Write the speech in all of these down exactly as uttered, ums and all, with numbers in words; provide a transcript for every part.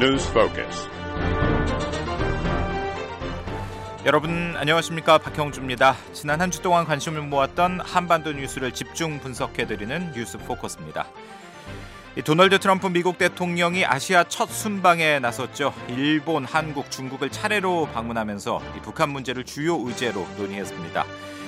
News Focus. 여러분 안녕하십니까, 박형주입니다. 지난 한 주 동안 관심을 모았던 한반도 뉴스를 집중 분석해드리는 뉴스 포커스입니다. 도널드 트럼프 미국 대통령이 아시아 첫 순방에 나섰죠. 일본, 한국, 중국을 차례로 방문하면서 이 북한 문제를 주요 의제로 논의했습니다.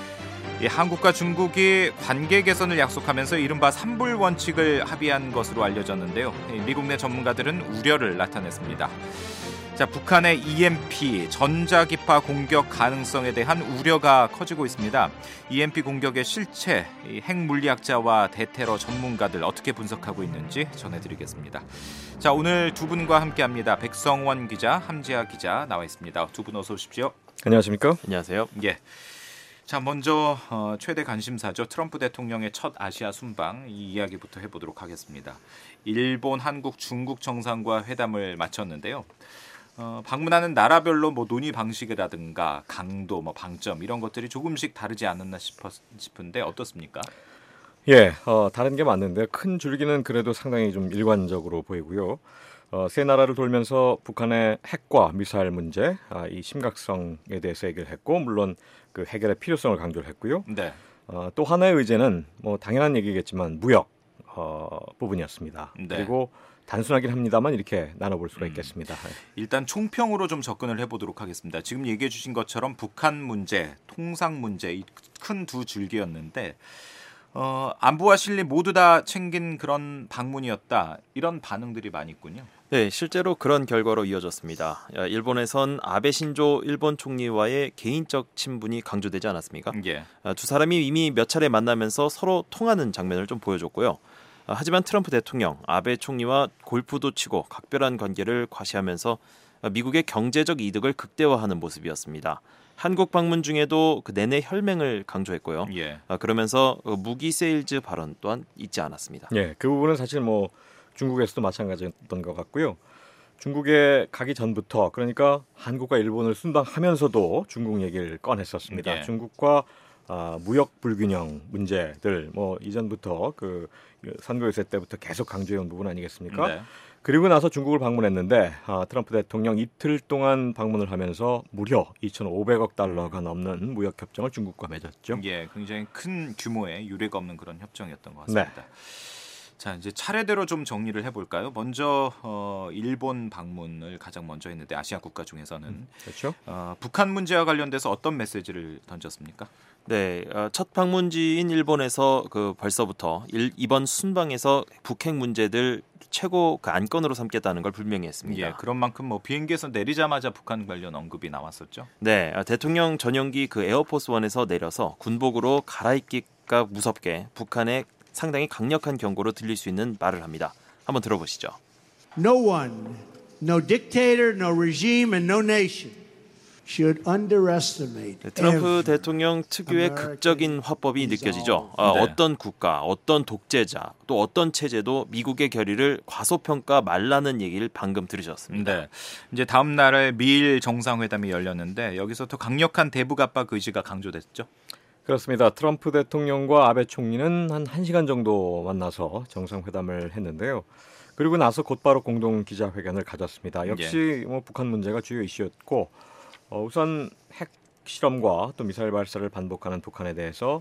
이 한국과 중국이 관계 개선을 약속하면서 이른바 삼불 원칙을 합의한 것으로 알려졌는데요. 미국 내 전문가들은 우려를 나타냈습니다. 자, 북한의 이엠피 전자기파 공격 가능성에 대한 우려가 커지고 있습니다. 이엠피 공격의 실체, 핵물리학자와 대테러 전문가들 어떻게 분석하고 있는지 전해드리겠습니다. 자, 오늘 두 분과 함께합니다. 백성원 기자, 함지아 기자 나와 있습니다. 두 분 어서 오십시오. 안녕하십니까? 안녕하세요. 예. 자, 먼저 어, 최대 관심사죠. 트럼프 대통령의 첫 아시아 순방, 이 이야기부터 해보도록 하겠습니다. 일본, 한국, 중국 정상과 회담을 마쳤는데요. 어, 방문하는 나라별로 뭐 논의 방식이라든가 강도, 뭐 방점 이런 것들이 조금씩 다르지 않았나 싶었, 싶은데 어떻습니까? 예, 어, 다른 게 맞는데 큰 줄기는 그래도 상당히 좀 일관적으로 보이고요. 어, 세 나라를 돌면서 북한의 핵과 미사일 문제, 아, 이 심각성에 대해서 얘기를 했고, 물론 그 해결의 필요성을 강조를 했고요. 네. 어, 또 하나의 의제는 뭐 당연한 얘기겠지만 무역 어, 부분이었습니다. 네. 그리고 단순하긴 합니다만 이렇게 나눠볼 수가 있겠습니다. 음, 일단 총평으로 좀 접근을 해보도록 하겠습니다. 지금 얘기해 주신 것처럼 북한 문제, 통상 문제, 이 큰 두 줄기였는데 어, 안보와 실리 모두 다 챙긴 그런 방문이었다. 이런 반응들이 많이 있군요. 네, 실제로 그런 결과로 이어졌습니다. 일본에선 아베 신조 일본 총리와의 개인적 친분이 강조되지 않았습니까? 예. 두 사람이 이미 몇 차례 만나면서 서로 통하는 장면을 좀 보여줬고요. 하지만 트럼프 대통령, 아베 총리와 골프도 치고 각별한 관계를 과시하면서 미국의 경제적 이득을 극대화하는 모습이었습니다. 한국 방문 중에도 그 내내 혈맹을 강조했고요. 예. 그러면서 무기 세일즈 발언 또한 잊지 않았습니다. 예, 그 부분은 사실 뭐 중국에서도 마찬가지였던 것 같고요. 중국에 가기 전부터, 그러니까 한국과 일본을 순방하면서도 중국 얘기를 꺼냈었습니다. 예. 중국과 아, 무역 불균형 문제들 뭐 이전부터 그 선거 유세 때부터 계속 강조해온 부분 아니겠습니까? 네. 그리고 나서 중국을 방문했는데 아, 트럼프 대통령 이틀 동안 방문을 하면서 무려 이천오백억 달러가 넘는 무역 협정을 중국과 맺었죠. 예, 굉장히 큰 규모의 유례가 없는 그런 협정이었던 것 같습니다. 네. 자, 이제 차례대로 좀 정리를 해볼까요? 먼저 어, 일본 방문을 가장 먼저 했는데 아시아 국가 중에서는 음, 그렇죠. 어, 북한 문제와 관련돼서 어떤 메시지를 던졌습니까? 네, 첫 방문지인 일본에서 그 벌써부터 일, 이번 순방에서 북핵 문제들 최고 그 안건으로 삼겠다는 걸 분명히 했습니다. 예, 그런 만큼 뭐 비행기에서 내리자마자 북한 관련 언급이 나왔었죠. 네, 대통령 전용기 그 에어포스원에서 내려서 군복으로 갈아입기가 무섭게 북한의 상당히 강력한 경고로 들릴 수 있는 말을 합니다. 한번 들어보시죠. No one, no dictator, no regime, and no nation should underestimate. 네, 트럼프 대통령 특유의 극적인 화법이 느껴지죠. 어, 네. 어떤 국가, 어떤 독재자, 또 어떤 체제도 미국의 결의를 과소평가 말라는 얘기를 방금 들으셨습니다. 네, 이제 다음 날에 미일 정상회담이 열렸는데 여기서 더 강력한 대북 압박 의지가 강조됐죠. 그렇습니다. 트럼프 대통령과 아베 총리는 한 1시간 정도 만나서 정상회담을 했는데요. 그리고 나서 곧바로 공동 기자회견을 가졌습니다. 역시 뭐 북한 문제가 주요 이슈였고 어, 우선 핵 실험과 또 미사일 발사를 반복하는 북한에 대해서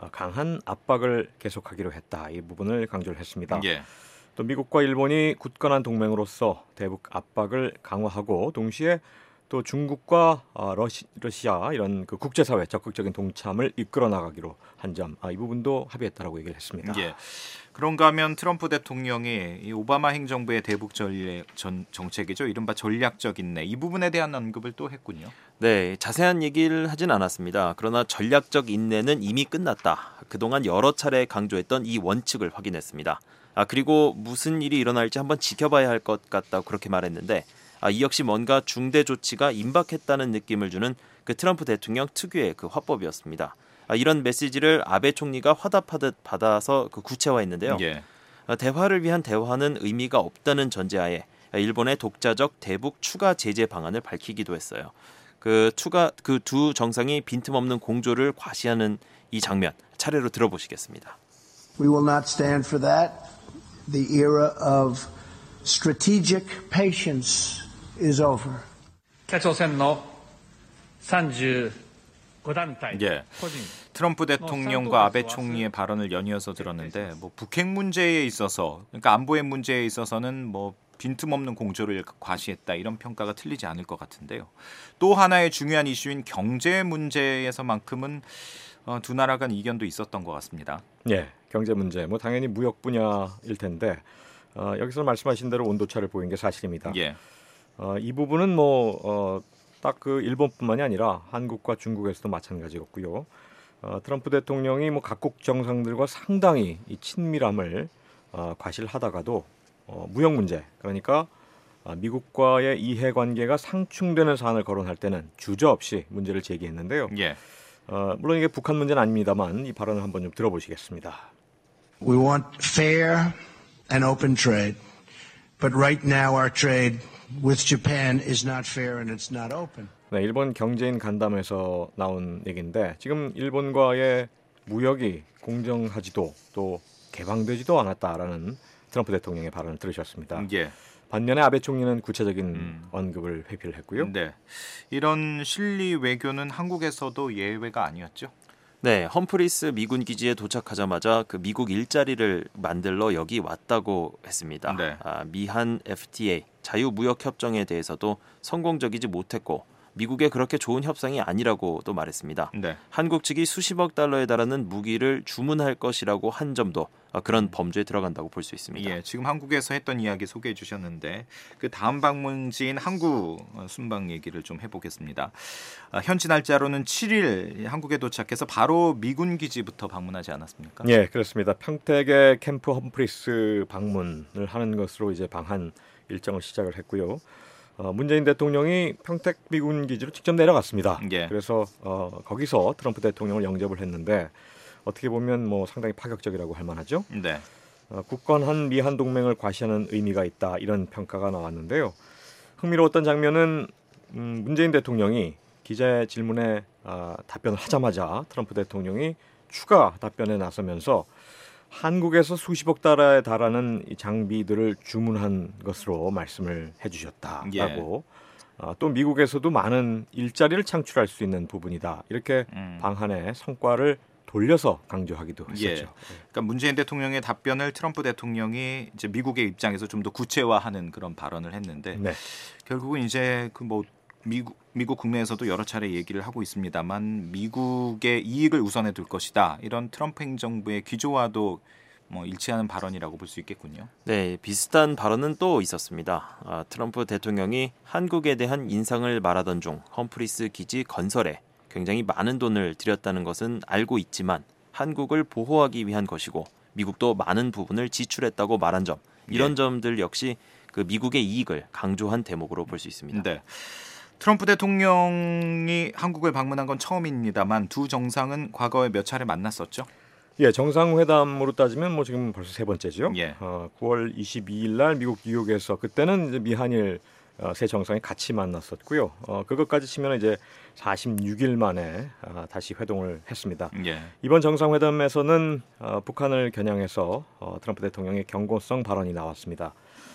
강한 압박을 계속하기로 했다. 이 부분을 강조를 했습니다. 예. 또 미국과 일본이 굳건한 동맹으로서 대북 압박을 강화하고 동시에 또 중국과 러시, 러시아 이런 그 국제사회 적극적인 동참을 이끌어 나가기로 한 점, 아, 이 부분도 합의했다라고 얘기를 했습니다. 예. 그런가 하면 트럼프 대통령이 이 오바마 행정부의 대북 전략, 전, 정책이죠. 이른바 전략적 인내 이 부분에 대한 언급을 또 했군요. 네, 자세한 얘기를 하진 않았습니다. 그러나 전략적 인내는 이미 끝났다. 그동안 여러 차례 강조했던 이 원칙을 확인했습니다. 아, 그리고 무슨 일이 일어날지 한번 지켜봐야 할 것 같다고 그렇게 말했는데 아, 이 역시 뭔가 중대 조치가 임박했다는 느낌을 주는 그 트럼프 대통령 특유의 그 화법이었습니다. 아, 이런 메시지를 아베 총리가 화답하듯 받아서 그 구체화했는데요. 예. 아, 대화를 위한 대화는 의미가 없다는 전제하에 일본의 독자적 대북 추가 제재 방안을 밝히기도 했어요. 그 추가 그 두 정상이 빈틈없는 공조를 과시하는 이 장면 차례로 들어보시겠습니다. We will not stand for that. The era of strategic patience is over. 北朝鮮の삼십구団体 예. 트럼프 대통령과 아베 총리의 발언을 연이어서 들었는데 뭐 북핵 문제에 있어서 그러니까 안보의 문제에 있어서는 뭐 빈틈없는 공조를 과시했다 이런 평가가 틀리지 않을 것 같은데요. 또 하나의 중요한 이슈인 경제 문제에서만큼은 어, 두 나라 간 이견도 있었던 것 같습니다. 예, 경제 문제 뭐 당연히 무역 분야일 텐데 어, 여기서 말씀하신 대로 온도차를 보인 게 사실입니다. 예. 어, 이 부분은 뭐 어, 딱 그 일본뿐만이 아니라 한국과 중국에서도 마찬가지였고요. 어, 트럼프 대통령이 뭐 각국 정상들과 상당히 이 친밀함을 어, 과시하다가도 어, 무역 문제 그러니까 어, 미국과의 이해관계가 상충되는 사안을 거론할 때는 주저없이 문제를 제기했는데요. 예. 어, 물론 이게 북한 문제는 아닙니다만 이 발언을 한번 좀 들어보시겠습니다. We want fair and open trade. But right now our trade with Japan is not fair and it's not open. 네, 일본 경제인 간담회에서 나온 얘기인데 지금 일본과의 무역이 공정하지도 또 개방되지도 않았다라는 트럼프 대통령의 발언을 들으셨습니다. 예. 반면에 아베 총리는 구체적인 음. 언급을 회피를 했고요. 네. 이런 실리 외교는 한국에서도 예외가 아니었죠? 네, 험프리스 미군 기지에 도착하자마자 그 미국 일자리를 만들러 여기 왔다고 했습니다. 네. 아, 미한 에프티에이 자유무역 협정에 대해서도 성공적이지 못했고 미국에 그렇게 좋은 협상이 아니라고도 말했습니다. 네. 한국 측이 수십억 달러에 달하는 무기를 주문할 것이라고 한 점도 그런 범죄에 들어간다고 볼 수 있습니다. 예, 지금 한국에서 했던 이야기 소개해 주셨는데 그 다음 방문지인 한국 순방 얘기를 좀 해보겠습니다. 아, 현지 날짜로는 칠 일 한국에 도착해서 바로 미군 기지부터 방문하지 않았습니까? 예, 그렇습니다. 평택의 캠프 험프리스 방문을 하는 것으로 이제 방한 일정을 시작을 했고요. 어, 문재인 대통령이 평택 미군 기지로 직접 내려갔습니다. 예. 그래서 어, 거기서 트럼프 대통령을 영접을 했는데 어떻게 보면 뭐 상당히 파격적이라고 할 만하죠. 네. 어, 굳건한 미한 동맹을 과시하는 의미가 있다 이런 평가가 나왔는데요. 흥미로웠던 장면은 음, 문재인 대통령이 기자의 질문에 어, 답변을 하자마자 트럼프 대통령이 추가 답변에 나서면서 한국에서 수십억 달러에 달하는 이 장비들을 주문한 것으로 말씀을 해주셨다라고 예. 어, 또 미국에서도 많은 일자리를 창출할 수 있는 부분이다 이렇게 음. 방한의 성과를 돌려서 강조하기도 했었죠. 예. 그러니까 문재인 대통령의 답변을 트럼프 대통령이 이제 미국의 입장에서 좀 더 구체화하는 그런 발언을 했는데 네. 결국은 이제 그 뭐 미국 미국 국내에서도 여러 차례 얘기를 하고 있습니다만 미국의 이익을 우선해 둘 것이다. 이런 트럼프 행정부의 기조와도 뭐 일치하는 발언이라고 볼 수 있겠군요. 네, 비슷한 발언은 또 있었습니다. 아, 트럼프 대통령이 한국에 대한 인상을 말하던 중 험프리스 기지 건설에 굉장히 많은 돈을 들였다는 것은 알고 있지만 한국을 보호하기 위한 것이고 미국도 많은 부분을 지출했다고 말한 점 이런 예. 점들 역시 그 미국의 이익을 강조한 대목으로 볼 수 있습니다. 네. 트럼프 대통령이 한국을 방문한 건 처음입니다만 두 정상은 과거에 몇 차례 만났었죠? 예, 정상회담으로 따지면 뭐 지금 벌써 세 번째죠. 예. 어, 구월 이십이일 날 미국 뉴욕에서 그때는 이제 미한일 어, 세 정상이 같이 만났었고요. 어, 그것까지 치면 이제 사십육 일 만에 어, 다시 회동을 했습니다. 예. 이번 정상회담에서는 어, 북한을 겨냥해서 어, 트럼프 대통령의 경고성 발언이 나왔습니다.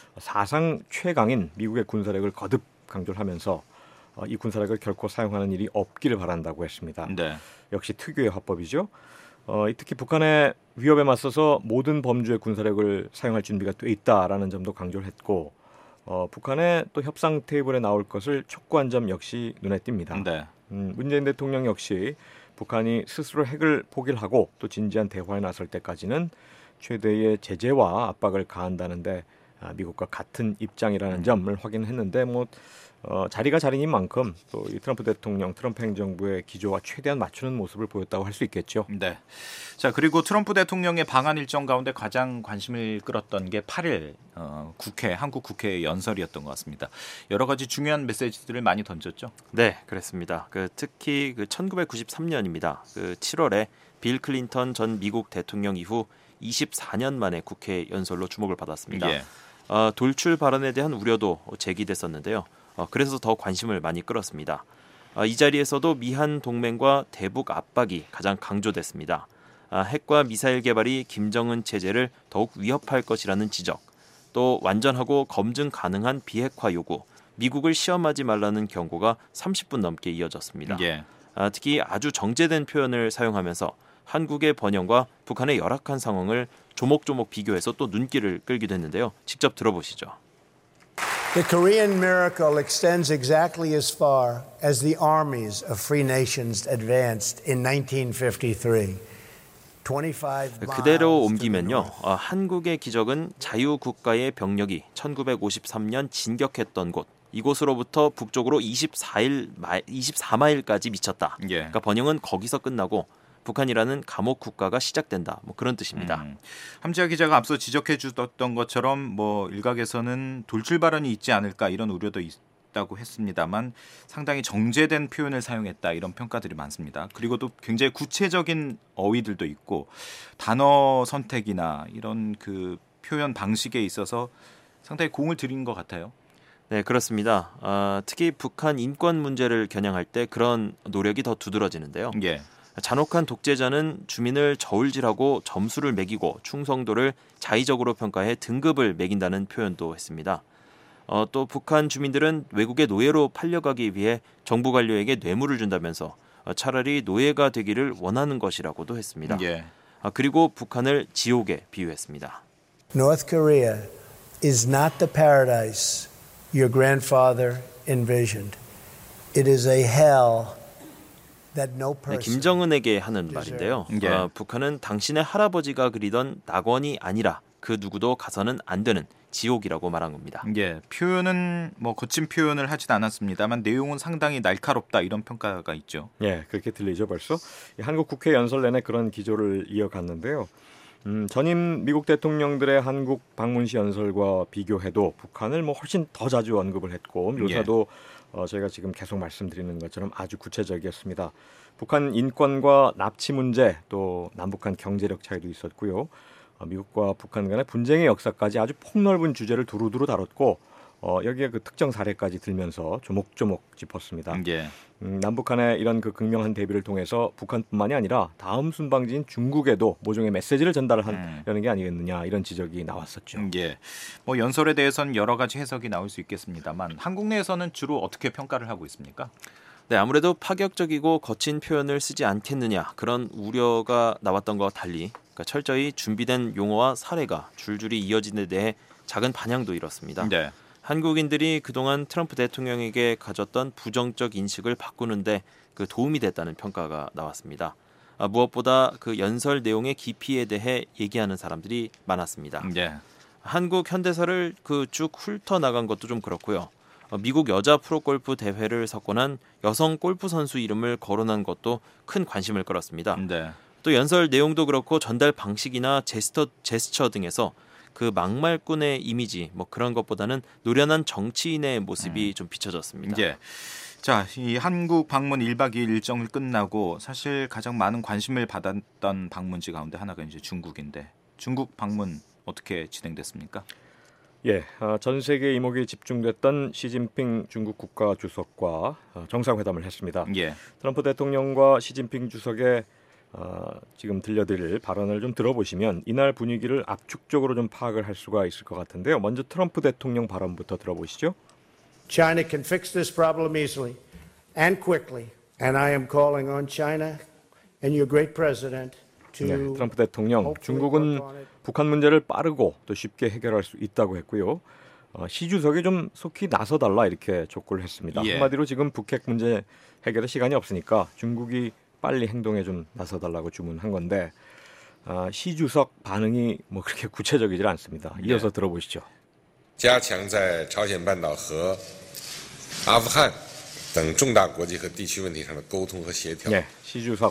사상 최강인 미국의 군사력을 거듭 강조를 하면서 어, 이 군사력을 결코 사용하는 일이 없기를 바란다고 했습니다. 네. 역시 특유의 화법이죠. 어, 특히 북한의 위협에 맞서서 모든 범주의 군사력을 사용할 준비가 돼 있다라는 점도 강조를 했고 어, 북한의 또 협상 테이블에 나올 것을 촉구한 점 역시 눈에 띕니다. 네. 음, 문재인 대통령 역시 북한이 스스로 핵을 포기를 하고 또 진지한 대화에 나설 때까지는 최대의 제재와 압박을 가한다는데 아, 미국과 같은 입장이라는 점을 확인했는데 뭐 어, 자리가 자리인 만큼 또 이 트럼프 대통령, 트럼프 행정부의 기조와 최대한 맞추는 모습을 보였다고 할 수 있겠죠. 네. 자, 그리고 트럼프 대통령의 방한 일정 가운데 가장 관심을 끌었던 게 팔 일 어, 국회, 한국 국회 연설이었던 것 같습니다. 여러 가지 중요한 메시지들을 많이 던졌죠. 네, 그렇습니다. 그 특히 그 천구백구십삼 년입니다. 그 칠월에 빌 클린턴 전 미국 대통령 이후 이십사 년 만에 국회 연설로 주목을 받았습니다. 예. 어, 돌출 발언에 대한 우려도 제기됐었는데요. 어, 그래서 더 관심을 많이 끌었습니다. 어, 이 자리에서도 미한 동맹과 대북 압박이 가장 강조됐습니다. 아, 핵과 미사일 개발이 김정은 체제를 더욱 위협할 것이라는 지적, 또 완전하고 검증 가능한 비핵화 요구, 미국을 시험하지 말라는 경고가 삼십 분 넘게 이어졌습니다. 예. 아, 특히 아주 정제된 표현을 사용하면서 한국의 번영과 북한의 열악한 상황을 조목조목 비교해서 또 눈길을 끌기도 했는데요. 직접 들어보시죠. The Korean miracle extends exactly as far as the armies of free nations advanced in nineteen fifty-three. 그대로 옮기면요. 어, 한국의 기적은 자유국가의 병력이 천구백오십삼 년 진격했던 곳, 이곳으로부터 북쪽으로 이십사 일, 이십사 마일까지 미쳤다. 예. 그러니까 번영은 거기서 끝나고 북한이라는 감옥 국가가 시작된다. 뭐 그런 뜻입니다. 음. 함지아 기자가 앞서 지적해 주었던 것처럼 뭐 일각에서는 돌출 발언이 있지 않을까 이런 우려도 있다고 했습니다만 상당히 정제된 표현을 사용했다 이런 평가들이 많습니다. 그리고 또 굉장히 구체적인 어휘들도 있고 단어 선택이나 이런 그 표현 방식에 있어서 상당히 공을 들인 것 같아요. 네, 그렇습니다. 어, 특히 북한 인권 문제를 겨냥할 때 그런 노력이 더 두드러지는데요. 예. 잔혹한 독재자는 주민을 저울질하고 점수를 매기고 충성도를 자의적으로 평가해 등급을 매긴다는 표현도 했습니다. 어, 또 북한 주민들은 외국의 노예로 팔려가기 위해 정부 관료에게 뇌물을 준다면서 어, 차라리 노예가 되기를 원하는 것이라고도 했습니다. 예. 어, 그리고 북한을 지옥에 비유했습니다. North Korea is not the paradise your grandfather envisioned. It is a hell. 네, 김정은에게 하는 말인데요. 예. 어, 북한은 당신의 할아버지가 그리던 낙원이 아니라 그 누구도 가서는 안 되는 지옥이라고 말한 겁니다. 예, 표현은 뭐 거친 표현을 하진 않았습니다만 내용은 상당히 날카롭다 이런 평가가 있죠. 예, 그렇게 들리죠 벌써. 한국 국회 연설 내내 그런 기조를 이어갔는데요. 음, 전임 미국 대통령들의 한국 방문 시 연설과 비교해도 북한을 뭐 훨씬 더 자주 언급을 했고 묘사도 예. 어, 저희가 지금 계속 말씀드리는 것처럼 아주 구체적이었습니다. 북한 인권과 납치 문제 또 남북한 경제력 차이도 있었고요. 어, 미국과 북한 간의 분쟁의 역사까지 아주 폭넓은 주제를 두루두루 다뤘고 어, 여기에 그 특정 사례까지 들면서 조목조목 짚었습니다. 예. 음, 남북한의 이런 그 극명한 대비를 통해서 북한뿐만이 아니라 다음 순방지인 중국에도 모종의 메시지를 전달하려는 음. 게 아니겠느냐 이런 지적이 나왔었죠. 예. 뭐 연설에 대해서는 여러 가지 해석이 나올 수 있겠습니다만 한국 내에서는 주로 어떻게 평가를 하고 있습니까? 네, 아무래도 파격적이고 거친 표현을 쓰지 않겠느냐 그런 우려가 나왔던 것과 달리 그러니까 철저히 준비된 용어와 사례가 줄줄이 이어진 데 대해 작은 반향도 이뤘습니다. 네. 한국인들이 그동안 트럼프 대통령에게 가졌던 부정적 인식을 바꾸는데 그 도움이 됐다는 평가가 나왔습니다. 아, 무엇보다 그 연설 내용의 깊이에 대해 얘기하는 사람들이 많았습니다. 네. 한국 현대사를 그 쭉 훑어 나간 것도 좀 그렇고요. 어, 미국 여자 프로골프 대회를 석권한 여성 골프 선수 이름을 거론한 것도 큰 관심을 끌었습니다. 네. 또 연설 내용도 그렇고 전달 방식이나 제스처, 제스처 등에서 그 막말꾼의 이미지 뭐 그런 것보다는 노련한 정치인의 모습이 음. 좀 비춰졌습니다. 예. 자, 이 한국 방문 일 박 이 일 일정을 끝나고 사실 가장 많은 관심을 받았던 방문지 가운데 하나가 이제 중국인데 중국 방문 어떻게 진행됐습니까? 예, 어, 전 세계 이목이 집중됐던 시진핑 중국 국가 주석과 어, 정상회담을 했습니다. 예. 트럼프 대통령과 시진핑 주석의 어, 지금 들려드릴 발언을 좀 들어보시면 이날 분위기를 압축적으로 좀 파악을 할 수가 있을 것 같은데요. 먼저 트럼프 대통령 발언부터 들어보시죠. China can fix this problem easily and quickly, and I am calling on China and your great president to. 네, 트럼프 대통령, 중국은 북한 문제를 빠르고 또 쉽게 해결할 수 있다고 했고요. 어, 시 주석이 좀 속히 나서달라 이렇게 촉구를 했습니다. 예. 한마디로 지금 북핵 문제 해결에 시간이 없으니까 중국이 빨리 행동에 좀 나서달라고 주문한 건데 어, 시 주석 반응이 뭐 그렇게 구체적이질 않습니다. 이어서 네. 들어보시죠. 加强在朝鲜半岛和阿富汗等重大国际和地区问题上的沟通和协调. 네, 시 주석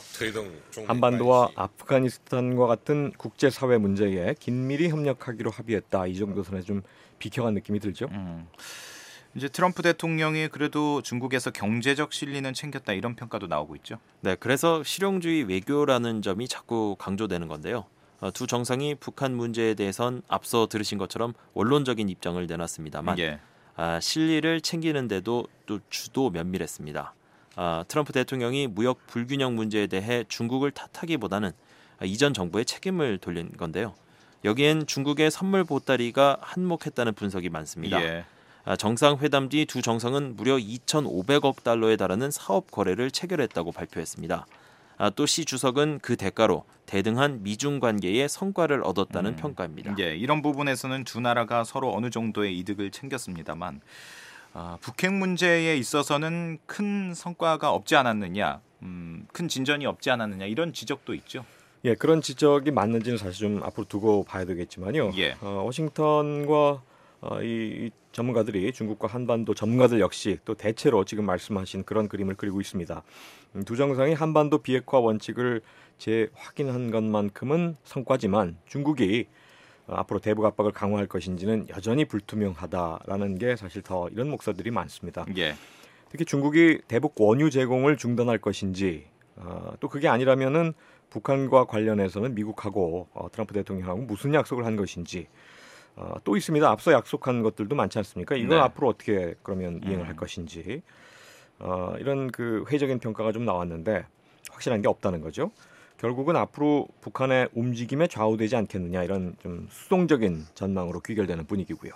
한반도와 아프가니스탄과 같은 국제사회 문제에 긴밀히 협력하기로 합의했다. 이 정도 선에 좀 비켜간 느낌이 들죠. 음. 이제 트럼프 대통령이 그래도 중국에서 경제적 실리는 챙겼다 이런 평가도 나오고 있죠. 네, 그래서 실용주의 외교라는 점이 자꾸 강조되는 건데요. 어, 두 정상이 북한 문제에 대해선 앞서 들으신 것처럼 원론적인 입장을 내놨습니다만 예. 아, 실리를 챙기는데도 또 주도 면밀했습니다. 아, 트럼프 대통령이 무역 불균형 문제에 대해 중국을 탓하기보다는 아, 이전 정부의 책임을 돌린 건데요. 여기엔 중국의 선물 보따리가 한몫했다는 분석이 많습니다. 예. 정상회담 뒤 두 정상은 무려 이천오백억 달러에 달하는 사업 거래를 체결했다고 발표했습니다. 또 시 주석은 그 대가로 대등한 미중 관계의 성과를 얻었다는 음, 평가입니다. 예, 이런 부분에서는 두 나라가 서로 어느 정도의 이득을 챙겼습니다만 아, 북핵 문제에 있어서는 큰 성과가 없지 않았느냐, 음, 큰 진전이 없지 않았느냐 이런 지적도 있죠. 예, 그런 지적이 맞는지는 사실 좀 앞으로 두고 봐야 되겠지만요. 예. 어, 워싱턴과 어, 이, 이 전문가들이 중국과 한반도 전문가들 역시 또 대체로 지금 말씀하신 그런 그림을 그리고 있습니다. 음, 두 정상이 한반도 비핵화 원칙을 재확인한 것만큼은 성과지만 중국이 어, 앞으로 대북 압박을 강화할 것인지는 여전히 불투명하다라는 게 사실 더 이런 목소리들이 많습니다. 예. 특히 중국이 대북 원유 제공을 중단할 것인지 어, 또 그게 아니라면은 북한과 관련해서는 미국하고 어, 트럼프 대통령하고 무슨 약속을 한 것인지 어, 또 있습니다. 앞서 약속한 것들도 많지 않습니까? 이걸 네. 앞으로 어떻게 그러면 이행을 음. 할 것인지 어, 이런 그 회의적인 평가가 좀 나왔는데 확실한 게 없다는 거죠. 결국은 앞으로 북한의 움직임에 좌우되지 않겠느냐 이런 좀 수동적인 전망으로 귀결되는 분위기고요.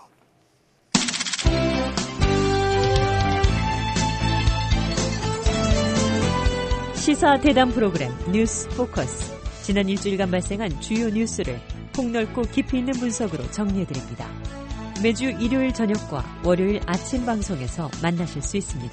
시사 대담 프로그램 뉴스 포커스. 지난 일주일간 발생한 주요 뉴스를 폭넓고 깊이 있는 분석으로 정리해드립니다. 매주 일요일 저녁과 월요일 아침 방송에서 만나실 수 있습니다.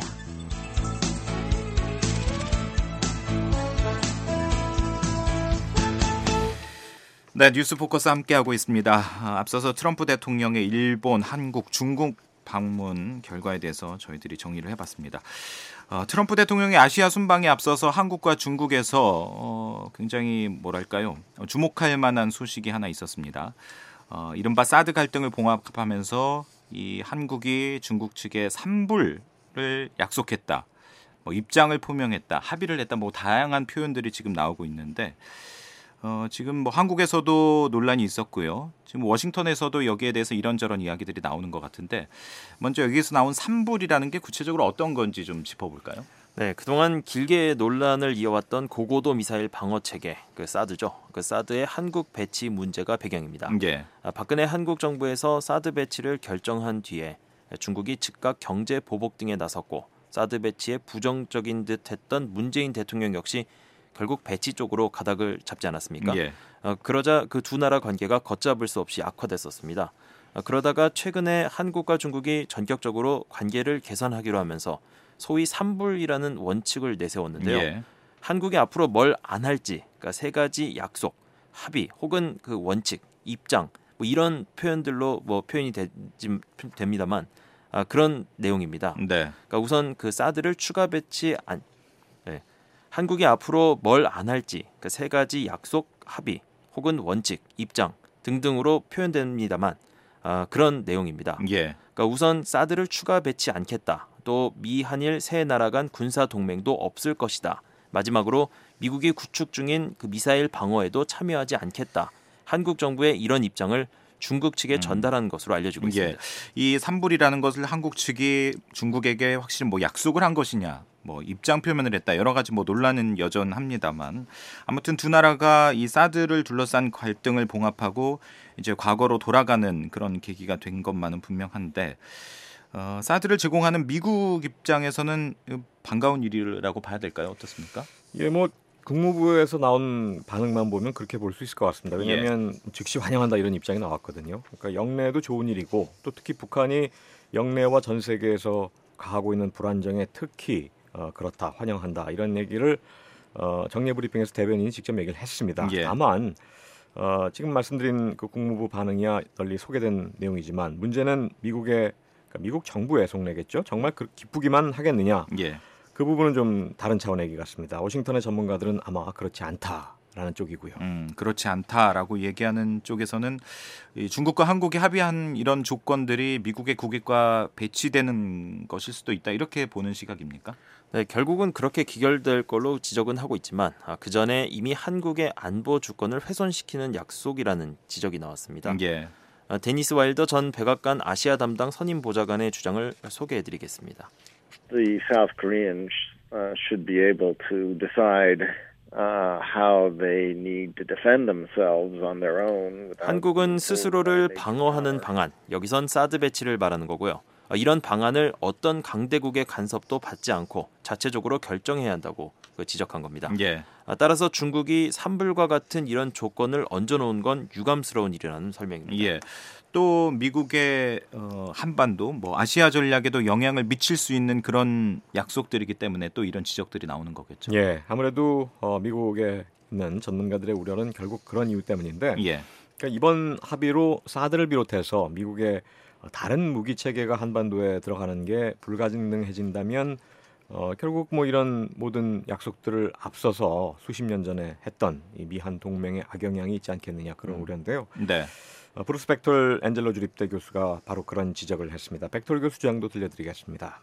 네, 뉴스 포커스 함께하고 있습니다. 아, 앞서서 트럼프 대통령의 일본, 한국, 중국 방문 결과에 대해서 저희들이 정리를 해봤습니다. 어, 트럼프 대통령의 아시아 순방에 앞서서 한국과 중국에서 어, 굉장히 뭐랄까요, 주목할 만한 소식이 하나 있었습니다. 어, 이른바 사드 갈등을 봉합하면서 이 한국이 중국 측에 산불을 약속했다, 뭐 입장을 표명했다, 합의를 했다, 뭐 다양한 표현들이 지금 나오고 있는데. 어, 지금 뭐 한국에서도 논란이 있었고요. 지금 워싱턴에서도 여기에 대해서 이런저런 이야기들이 나오는 것 같은데 먼저 여기에서 나온 산불이라는 게 구체적으로 어떤 건지 좀 짚어볼까요? 네, 그동안 길게 논란을 이어왔던 고고도 미사일 방어 체계, 그 사드죠. 그 사드의 한국 배치 문제가 배경입니다. 예. 아, 박근혜 한국 정부에서 사드 배치를 결정한 뒤에 중국이 즉각 경제 보복 등에 나섰고 사드 배치에 부정적인 듯했던 문재인 대통령 역시 결국 배치 쪽으로 가닥을 잡지 않았습니까? 예. 어, 그러자 그 두 나라 관계가 걷잡을 수 없이 악화됐었습니다. 어, 그러다가 최근에 한국과 중국이 전격적으로 관계를 개선하기로 하면서 소위 삼불이라는 원칙을 내세웠는데요. 예. 한국이 앞으로 뭘 안 할지, 그러니까 세 가지 약속, 합의 혹은 그 원칙, 입장 뭐 이런 표현들로 뭐 표현이 되, 됩니다만 아, 그런 내용입니다. 네. 그러니까 우선 그 사드를 추가 배치 안 한국이 앞으로 뭘 안 할지 그 세 가지 약속, 합의 혹은 원칙, 입장 등등으로 표현됩니다만 아, 그런 내용입니다. 예. 그러니까 우선 사드를 추가 배치 않겠다. 또 미, 한일 세 나라 간 군사 동맹도 없을 것이다. 마지막으로 미국이 구축 중인 그 미사일 방어에도 참여하지 않겠다. 한국 정부의 이런 입장을 중국 측에 전달한 음. 것으로 알려지고 있습니다. 예. 이 산불이라는 것을 한국 측이 중국에게 확실히 뭐 약속을 한 것이냐, 뭐 입장 표명을 했다, 여러 가지 뭐 논란은 여전합니다만 아무튼 두 나라가 이 사드를 둘러싼 갈등을 봉합하고 이제 과거로 돌아가는 그런 계기가 된 것만은 분명한데 어, 사드를 제공하는 미국 입장에서는 반가운 일이라고 봐야 될까요? 어떻습니까? 예, 뭐 국무부에서 나온 반응만 보면 그렇게 볼 수 있을 것 같습니다. 왜냐하면 예. 즉시 환영한다 이런 입장이 나왔거든요. 그러니까 영내도 좋은 일이고 또 특히 북한이 영내와 전 세계에서 가하고 있는 불안정에 특히 어, 그렇다, 환영한다 이런 얘기를 어, 정례 브리핑에서 대변인이 직접 얘기를 했습니다. 예. 다만 어, 지금 말씀드린 그 국무부 반응이야 널리 소개된 내용이지만 문제는 미국의 그러니까 미국 정부의 속내겠죠. 정말 그 기쁘기만 하겠느냐. 예. 그 부분은 좀 다른 차원의 얘기 같습니다. 워싱턴의 전문가들은 아마 그렇지 않다라는 쪽이고요. 음, 그렇지 않다라고 얘기하는 쪽에서는 이 중국과 한국이 합의한 이런 조건들이 미국의 국익과 배치되는 것일 수도 있다, 이렇게 보는 시각입니까? 네, 결국은 그렇게 기결될 걸로 지적은 하고 있지만 아, 그 전에 이미 한국의 안보 주권을 훼손시키는 약속이라는 지적이 나왔습니다. 예. 아, 데니스 와일더 전 백악관 아시아 담당 선임 보좌관의 주장을 소개해드리겠습니다. The South Koreans uh, should be able to decide uh, how they need to defend themselves on their own. 한국은 스스로를 방어하는 방안, 여기선 사드 배치를 말하는 거고요. 이런 방안을 어떤 강대국의 간섭도 받지 않고 자체적으로 결정해야 한다고 지적한 겁니다. 예. 따라서 중국이 산불과 같은 이런 조건을 얹어놓은 건 유감스러운 일이라는 설명입니다. 예. 또 미국의 어, 한반도, 뭐 아시아 전략에도 영향을 미칠 수 있는 그런 약속들이기 때문에 또 이런 지적들이 나오는 거겠죠. 예, 아무래도 어, 미국에 있는 전문가들의 우려는 결국 그런 이유 때문인데, 예. 그러니까 이번 합의로 사드를 비롯해서 미국의 다른 무기 체계가 한반도에 들어가는 게 불가능해진다면 어, 결국 뭐 이런 모든 약속들을 앞서서 수십 년 전에 했던 이 미한 동맹의 악영향이 있지 않겠느냐 그런 음. 우려인데요. 네. 어, 브루스 벡톨 앤젤로 주립대 교수가 바로 그런 지적을 했습니다. 벡톨 교수 주장도 들려드리겠습니다.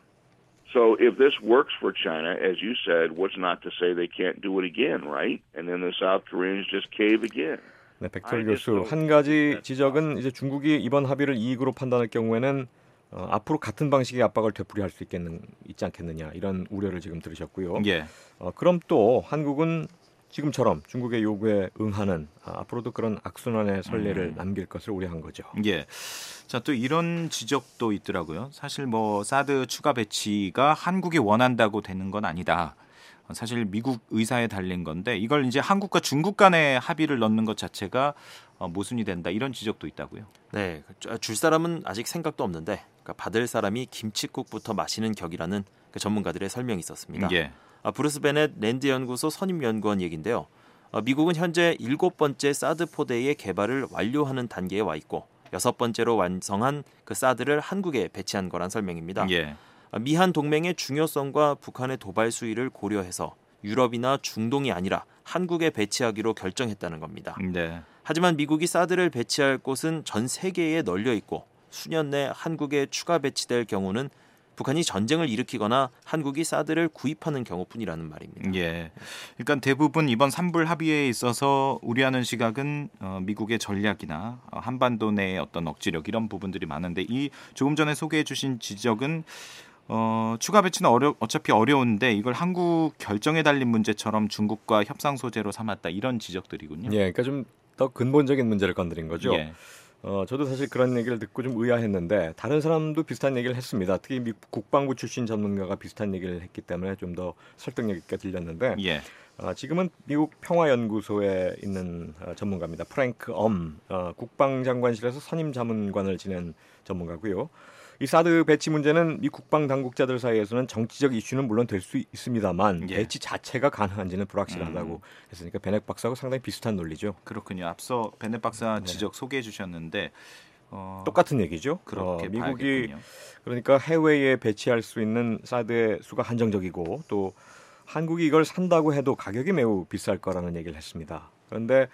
So if this works for China, as you said, what's not to say they can't do it again, right? And then the South Koreans just cave again. 네, 벡톨 교수 한 가지 지적은 이제 중국이 이번 합의를 이익으로 판단할 경우에는 어, 앞으로 같은 방식의 압박을 되풀이할 수 있겠는 있지 않겠느냐 이런 우려를 지금 들으셨고요. 예. 어, 그럼 또 한국은 지금처럼 중국의 요구에 응하는 아, 앞으로도 그런 악순환의 선례를 음. 남길 것을 우려한 거죠. 예. 자, 또 이런 지적도 있더라고요. 사실 뭐 사드 추가 배치가 한국이 원한다고 되는 건 아니다. 사실 미국 의사에 달린 건데 이걸 이제 한국과 중국 간의 합의를 넣는 것 자체가 모순이 된다 이런 지적도 있다고요. 네, 줄 사람은 아직 생각도 없는데 그러니까 받을 사람이 김칫국부터 마시는 격이라는 그 전문가들의 설명이 있었습니다. 예. 아, 브루스 베넷 랜드 연구소 선임 연구원 얘기인데요. 아, 미국은 현재 일곱 번째 사드 포대의 개발을 완료하는 단계에 와 있고 여섯 번째로 완성한 그 사드를 한국에 배치한 거란 설명입니다. 예. 미한 동맹의 중요성과 북한의 도발 수위를 고려해서 유럽이나 중동이 아니라 한국에 배치하기로 결정했다는 겁니다. 네. 하지만 미국이 사드를 배치할 곳은 전 세계에 널려 있고 수년 내 한국에 추가 배치될 경우는 북한이 전쟁을 일으키거나 한국이 사드를 구입하는 경우뿐이라는 말입니다. 예. 그러니까 대부분 이번 산불 합의에 있어서 우려하는 시각은 어, 미국의 전략이나 어, 한반도 내의 어떤 억지력 이런 부분들이 많은데 이 조금 전에 소개해 주신 지적은 어, 추가 배치는 어려, 어차피 어려운데 이걸 한국 결정에 달린 문제처럼 중국과 협상 소재로 삼았다 이런 지적들이군요. 예, 그러니까 좀 더 근본적인 문제를 건드린 거죠. 예. 어, 저도 사실 그런 얘기를 듣고 좀 의아했는데 다른 사람도 비슷한 얘기를 했습니다. 특히 미국 국방부 출신 전문가가 비슷한 얘기를 했기 때문에 좀 더 설득력 있게 들렸는데 예. 어, 지금은 미국 평화연구소에 있는 어, 전문가입니다. 프랭크 엄 어, 국방장관실에서 선임 자문관을 지낸 전문가고요. 이 사드 배치 문제는 미 국방 당국자들 사이에서는 정치적 이슈는 물론 될 수 있습니다만 예. 배치 자체가 가능한지는 불확실하다고 음. 했으니까 베넷 박사하고 상당히 비슷한 논리죠. 그렇군요. 앞서 베넷 박사 네. 지적 소개해 주셨는데 어, 똑같은 얘기죠. 그렇게 어, 미국이 봐야겠군요. 그러니까 해외에 배치할 수 있는 사드의 수가 한정적이고 또 한국이 이걸 산다고 해도 가격이 매우 비쌀 거라는 얘기를 했습니다. 그런데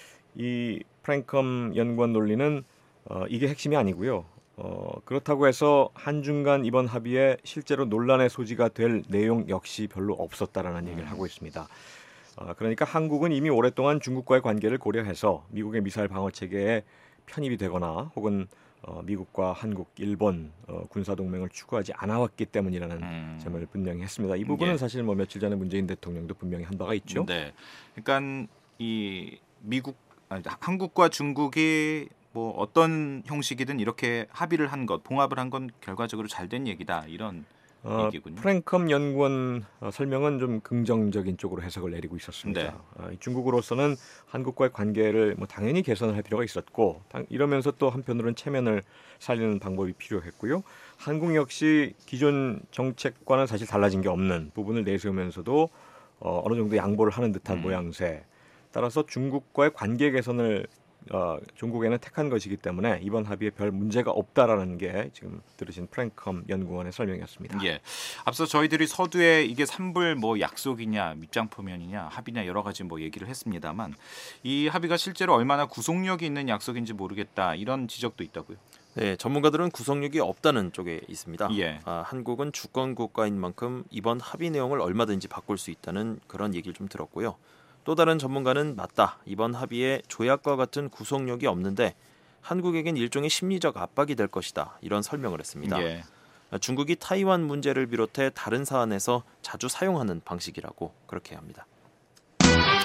이 프랭컴 연구원 논리는 어, 이게 핵심이 아니고요. 어, 그렇다고 해서 한중 간 이번 합의에 실제로 논란의 소지가 될 내용 역시 별로 없었다라는 얘기를 하고 있습니다. 어, 그러니까 한국은 이미 오랫동안 중국과의 관계를 고려해서 미국의 미사일 방어 체계에 편입이 되거나 혹은 어, 미국과 한국, 일본 어, 군사 동맹을 추구하지 않아왔기 때문이라는 음. 점을 분명히 했습니다. 이 부분은 예. 사실 뭐 며칠 전에 문재인 대통령도 분명히 한 바가 있죠. 네. 그러니까 이 미국 아니, 한국과 중국이 뭐 어떤 형식이든 이렇게 합의를 한 것, 봉합을 한 건 결과적으로 잘된 얘기다 이런 어, 얘기군요. 프랭컴 연구원 어, 설명은 좀 긍정적인 쪽으로 해석을 내리고 있었습니다. 네. 어, 중국으로서는 한국과의 관계를 뭐 당연히 개선을 할 필요가 있었고 당, 이러면서 또 한편으로는 체면을 살리는 방법이 필요했고요. 한국 역시 기존 정책과는 사실 달라진 게 없는 부분을 내세우면서도 어, 어느 정도 양보를 하는 듯한 음. 모양새. 따라서 중국과의 관계 개선을 어, 중국에는 택한 것이기 때문에 이번 합의에 별 문제가 없다라는 게 지금 들으신 프랭컴 연구원의 설명이었습니다. 예. 앞서 저희들이 서두에 이게 산불 뭐 약속이냐, 밑장포면이냐, 합의냐 여러 가지 뭐 얘기를 했습니다만 이 합의가 실제로 얼마나 구속력이 있는 약속인지 모르겠다 이런 지적도 있다고요. 네, 전문가들은 구속력이 없다는 쪽에 있습니다. 예. 아, 한국은 주권 국가인 만큼 이번 합의 내용을 얼마든지 바꿀 수 있다는 그런 얘기를 좀 들었고요. 또 다른 전문가는 맞다. 이번 합의에 조약과 같은 구속력이 없는데 한국에겐 일종의 심리적 압박이 될 것이다. 이런 설명을 했습니다. 예. 중국이 타이완 문제를 비롯해 다른 사안에서 자주 사용하는 방식이라고 그렇게 합니다.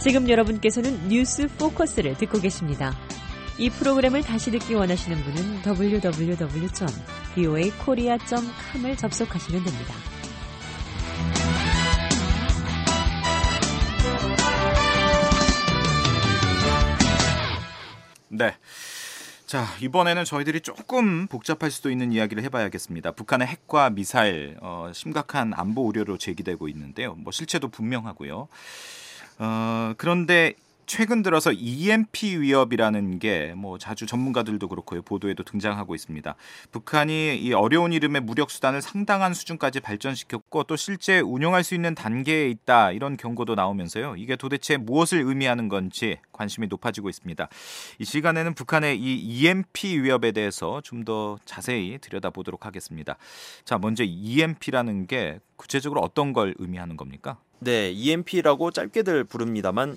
지금 여러분께서는 뉴스 포커스를 듣고 계십니다. 이 프로그램을 다시 듣기 원하시는 분은 더블유 더블유 더블유 점 브이오에이 코리아 점 컴을 접속하시면 됩니다. 네. 자, 이번에는 저희들이 조금 복잡할 수도 있는 이야기를 해봐야겠습니다. 북한의 핵과 미사일 어, 심각한 안보 우려로 제기되고 있는데요. 뭐 실체도 분명하고요. 어, 그런데 최근 들어서 이엠피 위협이라는 게 뭐 자주 전문가들도 그렇고요. 보도에도 등장하고 있습니다. 북한이 이 어려운 이름의 무력 수단을 상당한 수준까지 발전시켰고 또 실제 운용할 수 있는 단계에 있다. 이런 경고도 나오면서요. 이게 도대체 무엇을 의미하는 건지 관심이 높아지고 있습니다. 이 시간에는 북한의 이 이엠피 위협에 대해서 좀 더 자세히 들여다보도록 하겠습니다. 자, 먼저 이엠피라는 게 구체적으로 어떤 걸 의미하는 겁니까? 네, 이엠피라고 짧게들 부릅니다만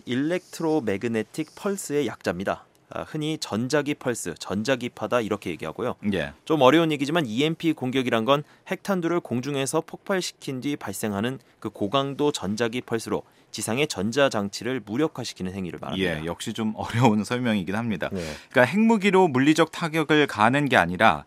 일렉트로매그네틱 펄스의 약자입니다. 아, 흔히 전자기 펄스, 전자기파다 이렇게 얘기하고요. 예. 좀 어려운 얘기지만 이엠피 공격이란 건 핵탄두를 공중에서 폭발시킨 뒤 발생하는 그 고강도 전자기 펄스로 지상의 전자장치를 무력화시키는 행위를 말합니다. 예, 역시 좀 어려운 설명이긴 합니다. 예. 그러니까 핵무기로 물리적 타격을 가하는 게 아니라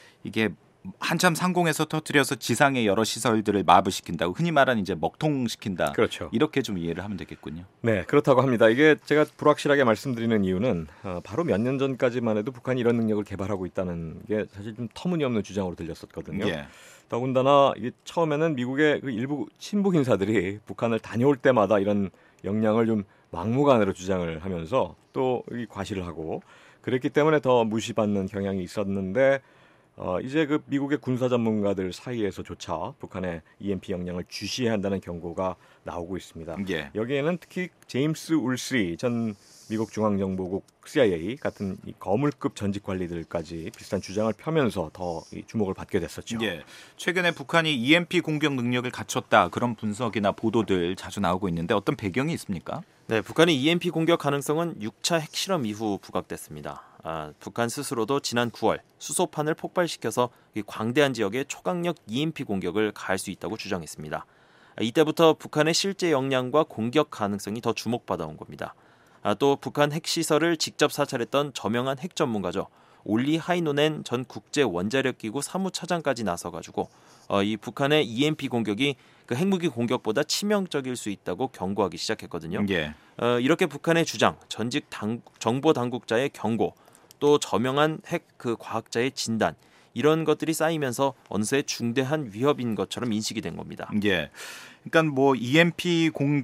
이게 한참 상공에서 터뜨려서 지상의 여러 시설들을 마비시킨다고 흔히 말하는 이제 먹통시킨다. 그렇죠. 이렇게 좀 이해를 하면 되겠군요. 네, 그렇다고 합니다. 이게 제가 불확실하게 말씀드리는 이유는 어, 바로 몇 년 전까지만 해도 북한이 이런 능력을 개발하고 있다는 게 사실 좀 터무니없는 주장으로 들렸었거든요. 예. 더군다나 이게 처음에는 미국의 그 일부 친북 인사들이 북한을 다녀올 때마다 이런 역량을 좀 막무가내로 주장을 하면서 또 이 과시를 하고 그랬기 때문에 더 무시받는 경향이 있었는데 어, 이제 그 미국의 군사 전문가들 사이에서조차 북한의 이엠피 역량을 주시해야 한다는 경고가 나오고 있습니다. 예. 여기에는 특히 제임스 울스리 전 미국 중앙정보국 씨아이에이 같은 이 거물급 전직 관리들까지 비슷한 주장을 펴면서 더 이 주목을 받게 됐었죠. 예. 최근에 북한이 이엠피 공격 능력을 갖췄다 그런 분석이나 보도들 자주 나오고 있는데 어떤 배경이 있습니까? 네, 북한의 이엠피 공격 가능성은 육 차 핵실험 이후 부각됐습니다. 아, 북한 스스로도 지난 구월 수소판을 폭발시켜서 이 광대한 지역에 초강력 이엠피 공격을 가할 수 있다고 주장했습니다. 아, 이때부터 북한의 실제 역량과 공격 가능성이 더 주목받아온 겁니다. 아, 또 북한 핵시설을 직접 사찰했던 저명한 핵 전문가죠. 올리 하이노넨 전 국제원자력기구 사무차장까지 나서가지고 어, 이 북한의 이엠피 공격이 그 핵무기 공격보다 치명적일 수 있다고 경고하기 시작했거든요. 예. 어, 이렇게 북한의 주장, 전직 당, 정보 당국자의 경고, 또 저명한 핵 그 과학자의 진단 이런 것들이 쌓이면서 어느새 중대한 위협인 것처럼 인식이 된 겁니다. 예. 그러니까 뭐 이엠피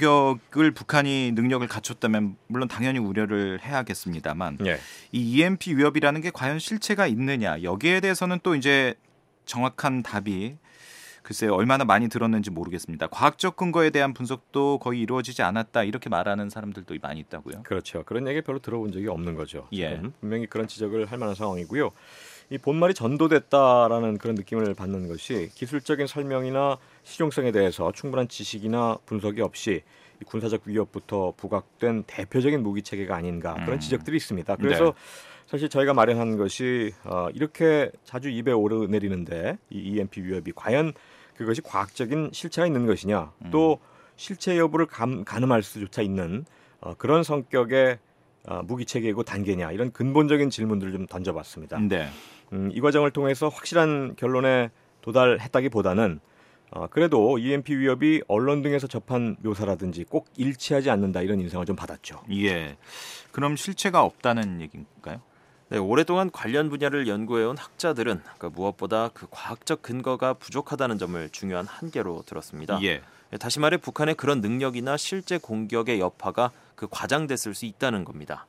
공격을 북한이 능력을 갖췄다면 물론 당연히 우려를 해야겠습니다만 예. 이 이엠피 위협이라는 게 과연 실체가 있느냐 여기에 대해서는 또 이제 정확한 답이 글쎄요 얼마나 많이 들었는지 모르겠습니다. 과학적 근거에 대한 분석도 거의 이루어지지 않았다 이렇게 말하는 사람들도 많이 있다고요. 그렇죠. 그런 얘기 별로 들어본 적이 없는 거죠. 예. 음, 분명히 그런 지적을 할 만한 상황이고요. 이 본말이 전도됐다라는 그런 느낌을 받는 것이 기술적인 설명이나 실용성에 대해서 충분한 지식이나 분석이 없이 이 군사적 위협부터 부각된 대표적인 무기 체계가 아닌가 그런 음. 지적들이 있습니다. 그래서 네. 사실 저희가 마련한 것이 어, 이렇게 자주 입에 오르내리는데 이 이엠피 위협이 과연 그것이 과학적인 실체가 있는 것이냐 음. 또 실체 여부를 감, 가늠할 수조차 있는 어, 그런 성격의 어, 무기 체계이고 단계냐 이런 근본적인 질문들을 좀 던져봤습니다. 네. 음, 이 과정을 통해서 확실한 결론에 도달했다기보다는 어, 그래도 이엠피 위협이 언론 등에서 접한 묘사라든지 꼭 일치하지 않는다 이런 인상을 좀 받았죠. 예. 그럼 실체가 없다는 얘기인가요? 네, 오랫동안 관련 분야를 연구해온 학자들은 그 무엇보다 그 과학적 근거가 부족하다는 점을 중요한 한계로 들었습니다. 예. 다시 말해 북한의 그런 능력이나 실제 공격의 여파가 그 과장됐을 수 있다는 겁니다.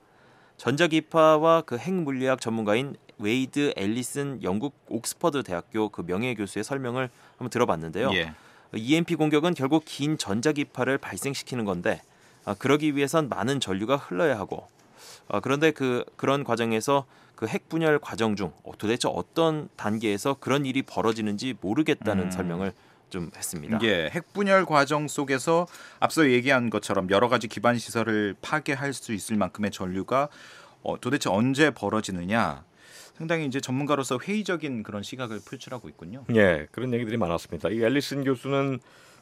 전자기파와 그 핵물리학 전문가인 웨이드 앨리슨 영국 옥스퍼드 대학교 그 명예교수의 설명을 한번 들어봤는데요. 예. 이엠피 공격은 결국 긴 전자기파를 발생시키는 건데 아, 그러기 위해선 많은 전류가 흘러야 하고 아, 그런데 그 그런 과정에서 그 핵 분열 과정 중 도대체 어떤 단계에서 그런 일이 벌어지는지 모르겠다는 음. 설명을 좀 했습니다. 예, 핵 분열 과정 속에서 앞서 얘기한 것처럼 여러 가지 기반 시설을 파괴할 수 있을 만큼의 전류가 어, 도대체 언제 벌어지느냐 상당히 이제 전문가로서 회의적인 그런 시각을 표출하고 있군요. 예, 그런 얘기들이 많았습니다. 이 앨리슨 교수는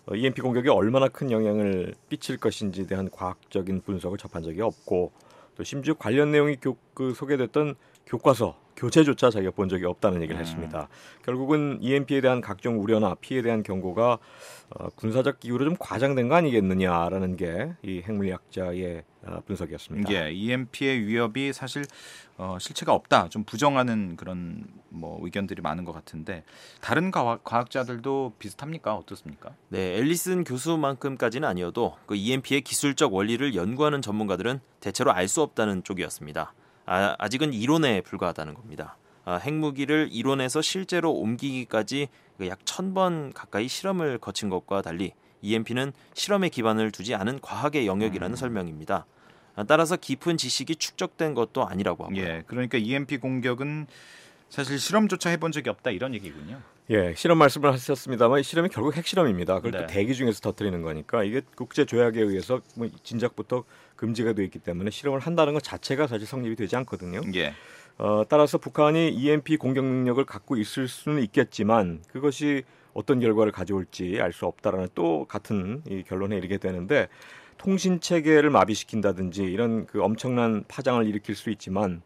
어, 이엠피 공격이 얼마나 큰 영향을 끼칠 것인지에 대한 과학적인 분석을 접한 적이 없고 또 심지어 관련 내용이 교, 그 소개됐던 교과서 교재조차 자기가 본 적이 없다는 얘기를 음. 했습니다. 결국은 이엠피에 대한 각종 우려나 피해에 대한 경고가 어, 군사적 기후로 좀 과장된 거 아니겠느냐라는 게 이 핵물리학자의 어, 분석이었습니다. 예, 이엠피의 위협이 사실 어, 실체가 없다, 좀 부정하는 그런 뭐 의견들이 많은 것 같은데 다른 과학, 과학자들도 비슷합니까? 어떻습니까? 네, 앨리슨 교수만큼까지는 아니어도 그 이엠피의 기술적 원리를 연구하는 전문가들은 대체로 알 수 없다는 쪽이었습니다. 아, 아직은 이론에 불과하다는 겁니다. 아, 핵무기를 이론에서 실제로 옮기기까지 약 천 번 가까이 실험을 거친 것과 달리 이엠피는 실험에 기반을 두지 않은 과학의 영역이라는 음. 설명입니다. 아, 따라서 깊은 지식이 축적된 것도 아니라고 하고요. 예, 그러니까 이엠피 공격은 사실 실험조차 해본 적이 없다 이런 얘기군요. 예, 실험 말씀을 하셨습니다만 실험이 결국 핵실험입니다. 그걸 네. 또 대기 중에서 터뜨리는 거니까 이게 국제 조약에 의해서 뭐 진작부터 금지가 되어 있기 때문에 실험을 한다는 것 자체가 사실 성립이 되지 않거든요. 예. 어, 따라서 북한이 이엠피 공격 능력을 갖고 있을 수는 있겠지만 그것이 어떤 결과를 가져올지 알 수 없다라는 또 같은 이 결론에 이르게 되는데 통신 체계를 마비시킨다든지 이런 그 엄청난 파장을 일으킬 수 있지만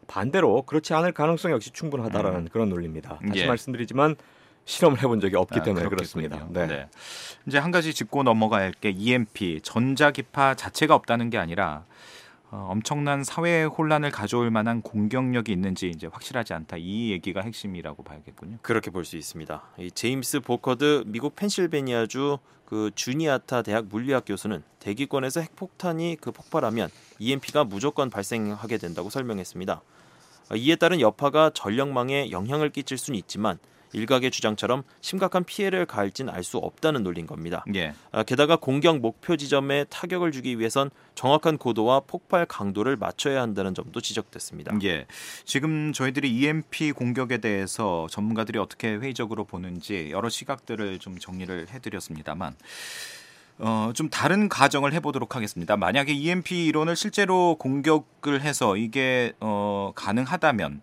반대로 그렇지 않을 가능성 역시 충분하다라는 음. 그런 논리입니다. 다시 예. 말씀드리지만 실험을 해본 적이 없기 아, 때문에 그렇겠군요. 그렇습니다. 네. 네. 이제 한 가지 짚고 넘어가야 할 게 이엠피 전자기파 자체가 없다는 게 아니라 어, 엄청난 사회 혼란을 가져올 만한 공격력이 있는지 이제 확실하지 않다. 이 얘기가 핵심이라고 봐야겠군요. 그렇게 볼 수 있습니다. 이 제임스 보커드 미국 펜실베니아주 그 주니아타 대학 물리학 교수는 대기권에서 핵폭탄이 그 폭발하면 이엠피가 무조건 발생하게 된다고 설명했습니다. 이에 따른 여파가 전력망에 영향을 끼칠 수는 있지만 일각의 주장처럼 심각한 피해를 가할진 알 수 없다는 논리인 겁니다. 예. 게다가 공격 목표 지점에 타격을 주기 위해선 정확한 고도와 폭발 강도를 맞춰야 한다는 점도 지적됐습니다. 예. 지금 저희들이 이엠피 공격에 대해서 전문가들이 어떻게 회의적으로 보는지 여러 시각들을 좀 정리를 해드렸습니다만 어, 좀 다른 가정을 해보도록 하겠습니다. 만약에 이엠피 이론을 실제로 공격을 해서 이게 어, 가능하다면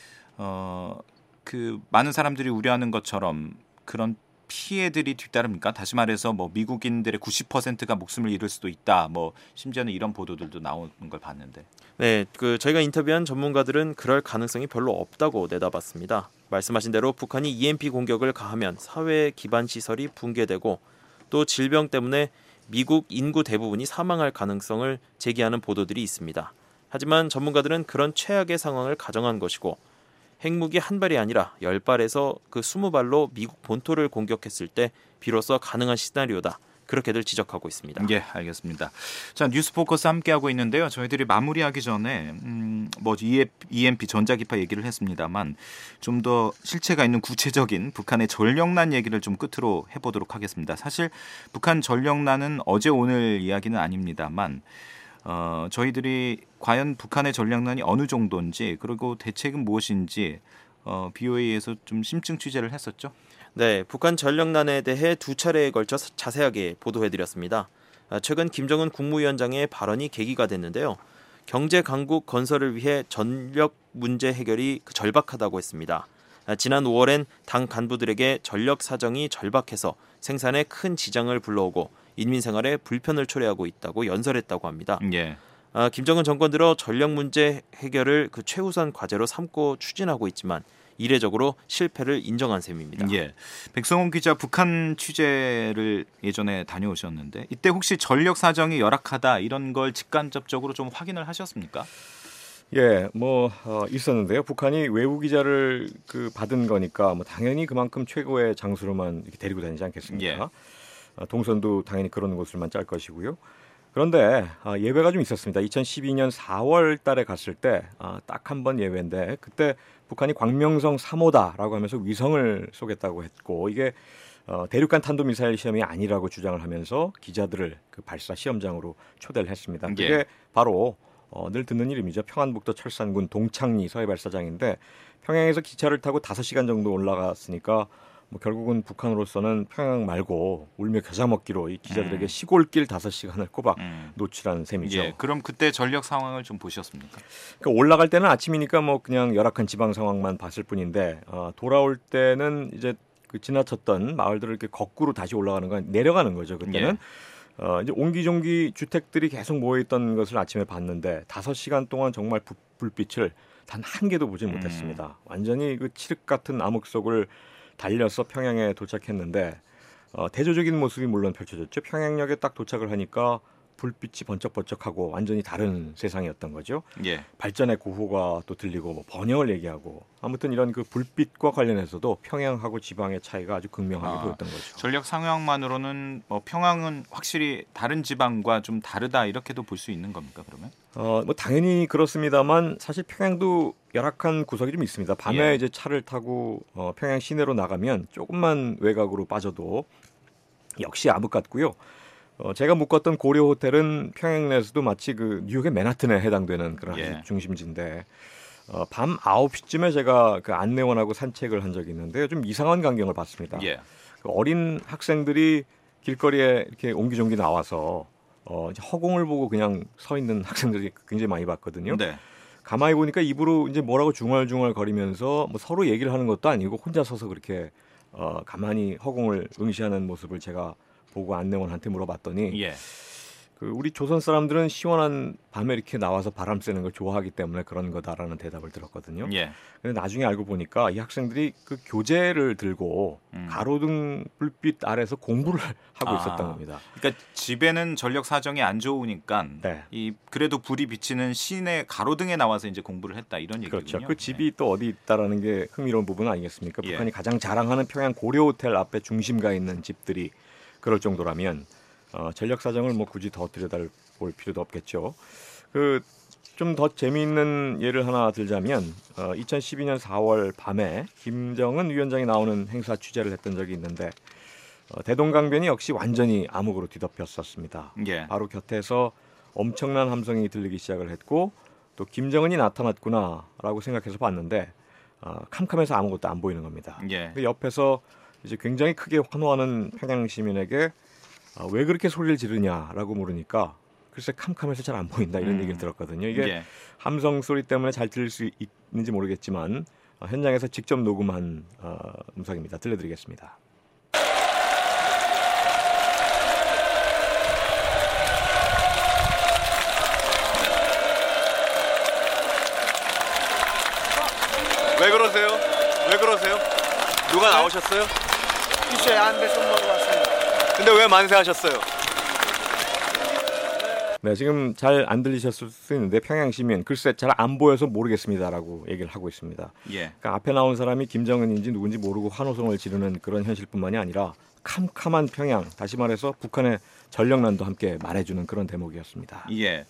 어, 그 많은 사람들이 우려하는 것처럼 그런 피해들이 뒤따릅니까? 다시 말해서 뭐 미국인들의 구십 퍼센트가 목숨을 잃을 수도 있다. 뭐 심지어는 이런 보도들도 나오는 걸 봤는데. 네, 그 저희가 인터뷰한 전문가들은 그럴 가능성이 별로 없다고 내다봤습니다. 말씀하신 대로 북한이 이엠피 공격을 가하면 사회 기반 시설이 붕괴되고 또 질병 때문에 미국 인구 대부분이 사망할 가능성을 제기하는 보도들이 있습니다. 하지만 전문가들은 그런 최악의 상황을 가정한 것이고 핵무기 한 발이 아니라 열 발에서 그 스무 발로 미국 본토를 공격했을 때 비로소 가능한 시나리오다. 그렇게들 지적하고 있습니다. 예, 알겠습니다. 자, 뉴스포커스 함께하고 있는데요. 저희들이 마무리하기 전에 음, 뭐 이엠피 전자기파 얘기를 했습니다만 좀 더 실체가 있는 구체적인 북한의 전력난 얘기를 좀 끝으로 해보도록 하겠습니다. 사실 북한 전력난은 어제 오늘 이야기는 아닙니다만 어, 저희들이 과연 북한의 전력난이 어느 정도인지 그리고 대책은 무엇인지 어, 비오에이에서 좀 심층 취재를 했었죠. 네, 북한 전력난에 대해 두 차례에 걸쳐 자세하게 보도해드렸습니다. 최근 김정은 국무위원장의 발언이 계기가 됐는데요. 경제 강국 건설을 위해 전력 문제 해결이 절박하다고 했습니다. 지난 오월엔 당 간부들에게 전력 사정이 절박해서 생산에 큰 지장을 불러오고 인민 생활에 불편을 초래하고 있다고 연설했다고 합니다. 예. 아, 김정은 정권 들어 전력 문제 해결을 그 최우선 과제로 삼고 추진하고 있지만 이례적으로 실패를 인정한 셈입니다. 예. 백성원 기자 북한 취재를 예전에 다녀오셨는데 이때 혹시 전력 사정이 열악하다 이런 걸 직간접적으로 좀 확인을 하셨습니까? 예, 뭐 어, 있었는데요. 북한이 외부 기자를 그 받은 거니까 뭐 당연히 그만큼 최고의 장수로만 이렇게 데리고 다니지 않겠습니까? 예. 어, 동선도 당연히 그런 곳을만 짤 것이고요. 그런데 어, 예외가 좀 있었습니다. 이천십이 년 사월 달에 갔을 때 딱 한 번 예외인데 그때 북한이 광명성 삼 호다라고 하면서 위성을 쏘겠다고 했고 이게 어, 대륙간 탄도미사일 시험이 아니라고 주장을 하면서 기자들을 그 발사 시험장으로 초대를 했습니다. 그게 예. 바로 어, 늘 듣는 이름이죠. 평안북도 철산군 동창리 서해발사장인데 평양에서 기차를 타고 다섯 시간 정도 올라갔으니까 뭐 결국은 북한으로서는 평양 말고 울며 겨자 먹기로 이 기자들에게 음. 시골길 다섯 시간을 꼬박 음. 노출한 셈이죠. 예. 그럼 그때 전력 상황을 좀 보셨습니까? 그러니까 올라갈 때는 아침이니까 뭐 그냥 열악한 지방 상황만 봤을 뿐인데 어, 돌아올 때는 이제 그 지나쳤던 마을들을 이렇게 거꾸로 다시 올라가는 건 내려가는 거죠. 그때는 예. 어, 이제 옹기종기 주택들이 계속 모여 있던 것을 아침에 봤는데 다섯 시간 동안 정말 부, 불빛을 단 한 개도 보지 음. 못했습니다. 완전히 그 칠흑 같은 암흑 속을 달려서 평양에 도착했는데 어, 대조적인 모습이 물론 펼쳐졌죠. 평양역에 딱 도착을 하니까 불빛이 번쩍번쩍하고 완전히 다른 세상이었던 거죠. 예. 발전의 구호가 또 들리고 뭐 번영을 얘기하고 아무튼 이런 그 불빛과 관련해서도 평양하고 지방의 차이가 아주 극명하게 아, 보였던 거죠. 전력 상황만으로는 뭐 평양은 확실히 다른 지방과 좀 다르다 이렇게도 볼 수 있는 겁니까 그러면? 어, 뭐 당연히 그렇습니다만 사실 평양도 열악한 구석이 좀 있습니다. 밤에 예. 이제 차를 타고 어, 평양 시내로 나가면 조금만 외곽으로 빠져도 역시 암흑 같고요. 어, 제가 묵었던 고려 호텔은 평양 내에서도 마치 그 뉴욕의 맨하튼에 해당되는 그런 예. 중심지인데 어, 밤 아홉 시쯤에 제가 그 안내원하고 산책을 한 적이 있는데 좀 이상한 광경을 봤습니다. 예. 그 어린 학생들이 길거리에 이렇게 옹기종기 나와서 어, 이제 허공을 보고 그냥 서 있는 학생들이 굉장히 많이 봤거든요. 네. 가만히 보니까 입으로 이제 뭐라고 중얼중얼 거리면서 뭐 서로 얘기를 하는 것도 아니고 혼자 서서 그렇게 어, 가만히 허공을 응시하는 모습을 제가 보고 안내원한테 물어봤더니 예. 그 우리 조선 사람들은 시원한 밤에 이렇게 나와서 바람 쐬는 걸 좋아하기 때문에 그런 거다라는 대답을 들었거든요. 예. 근데 나중에 알고 보니까 이 학생들이 그 교재를 들고 음. 가로등 불빛 아래서 공부를 하고 아, 있었던 겁니다. 그러니까 집에는 전력 사정이 안 좋으니까 네. 이 그래도 불이 비치는 시내 가로등에 나와서 이제 공부를 했다 이런 얘기군요. 그렇죠. 그 집이 또 어디 있다라는 게 흥미로운 부분 아니겠습니까? 예. 북한이 가장 자랑하는 평양 고려 호텔 앞에 중심가에 있는 집들이 그럴 정도라면 어, 전력 사정을 뭐 굳이 더 들여다볼 필요도 없겠죠. 그 좀 더 재미있는 예를 하나 들자면 어, 이천십이 년 사월 밤에 김정은 위원장이 나오는 행사 취재를 했던 적이 있는데 어, 대동강변이 역시 완전히 암흑으로 뒤덮였었습니다. 예. 바로 곁에서 엄청난 함성이 들리기 시작을 했고 또 김정은이 나타났구나라고 생각해서 봤는데 어, 캄캄해서 아무것도 안 보이는 겁니다. 예. 그 옆에서 이제 굉장히 크게 환호하는 평양 시민에게 아, 왜 그렇게 소리를 지르냐라고 물으니까 글쎄 캄캄해서 잘 안 보인다 이런 음. 얘기를 들었거든요. 이게 예. 함성 소리 때문에 잘 들릴 수 있는지 모르겠지만 어, 현장에서 직접 녹음한 어, 음성입니다. 들려드리겠습니다. 왜 그러세요? 왜 그러세요? 누가 나오셨어요? 이제 안배송 먹으러 왔습니다. 근데 왜 만세하셨어요? 네, 지금 잘 안 들리셨을 수 있는데 평양 시민 글쎄 잘 안 보여서 모르겠습니다라고 얘기를 하고 있습니다. 예. 그러니까 앞에 나온 사람이 김정은인지 누군지 모르고 환호성을 지르는 그런 현실뿐만이 아니라 캄캄한 평양, 다시 말해서 북한의 전력난도 함께 말해주는 그런 대목이었습니다. 예.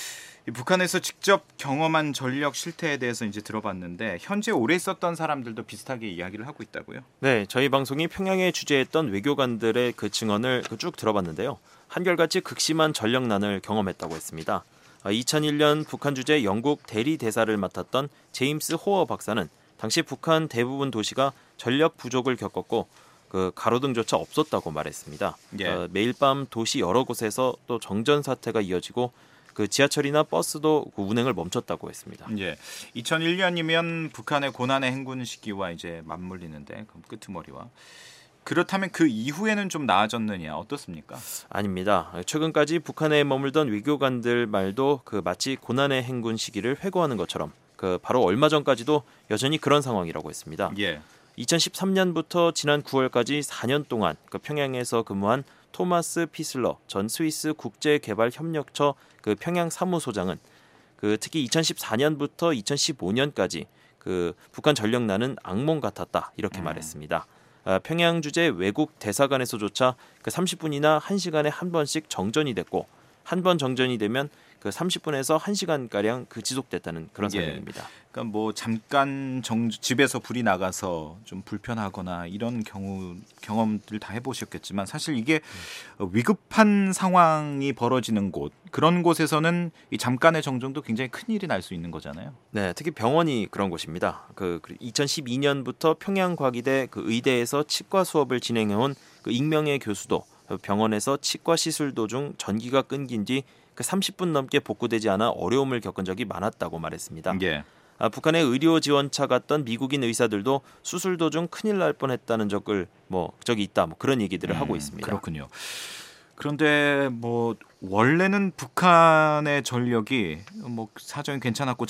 이 북한에서 직접 경험한 전력 실태에 대해서 이제 들어봤는데 현재 오래 있었던 사람들도 비슷하게 이야기를 하고 있다고요? 네, 저희 방송이 평양에 주재했던 외교관들의 그 증언을 쭉 들어봤는데요. 한결같이 극심한 전력난을 경험했다고 했습니다. 이천일 년 북한 주재 영국 대리 대사를 맡았던 제임스 호어 박사는 당시 북한 대부분 도시가 전력 부족을 겪었고 그 가로등조차 없었다고 말했습니다. 예. 어, 매일 밤 도시 여러 곳에서 또 정전 사태가 이어지고 그 지하철이나 버스도 그 운행을 멈췄다고 했습니다. 예. 이천일 년이면 북한의 고난의 행군 시기와 이제 맞물리는데 그 끄트머리와 그렇다면 그 이후에는 좀 나아졌느냐 어떻습니까? 아닙니다. 최근까지 북한에 머물던 외교관들 말도 그 마치 고난의 행군 시기를 회고하는 것처럼 그 바로 얼마 전까지도 여전히 그런 상황이라고 했습니다. 예. 이천십삼 년부터 지난 구월까지 사 년 동안 그 평양에서 근무한 토마스 피슬러 전 스위스 국제개발협력처 그 평양 사무소장은 그 특히 이천십사 년부터 이천십오 년까지 그 북한 전력난은 악몽 같았다 이렇게 음. 말했습니다. 아, 평양 주재 외국 대사관에서조차 그 삼십 분이나 한 시간에 한 번씩 정전이 됐고 한 번 정전이 되면 그 삼십 분에서 한 시간 가량 그 지속됐다는 그런 예. 설명입니다. 그러니까 뭐 잠깐 정, 집에서 불이 나가서 좀 불편하거나 이런 경우 경험들 다 해보셨겠지만 사실 이게 음. 위급한 상황이 벌어지는 곳 그런 곳에서는 이 잠깐의 정전도 굉장히 큰 일이 날 수 있는 거잖아요. 네, 특히 병원이 그런 곳입니다. 그 이천십이 년부터 평양과기대 그 의대에서 치과 수업을 진행해온 그 익명의 교수도 병원에서 치과 시술 도중 전기가 끊긴 뒤 그 삼십 분 넘게 복구되지 않아 어려움을 겪은 적이 많았다고 말했습니다. 예. 아, 북한의 의료 지원차 갔던 미국인 의사들도 수술 도중 큰일 날 뻔했다는 적을 뭐 적이 있다, 뭐 그런 얘기들을 음, 하고 있습니다. 그렇군요. 그런데 뭐 원래는 북한의 전력이 뭐 사정이 괜찮았고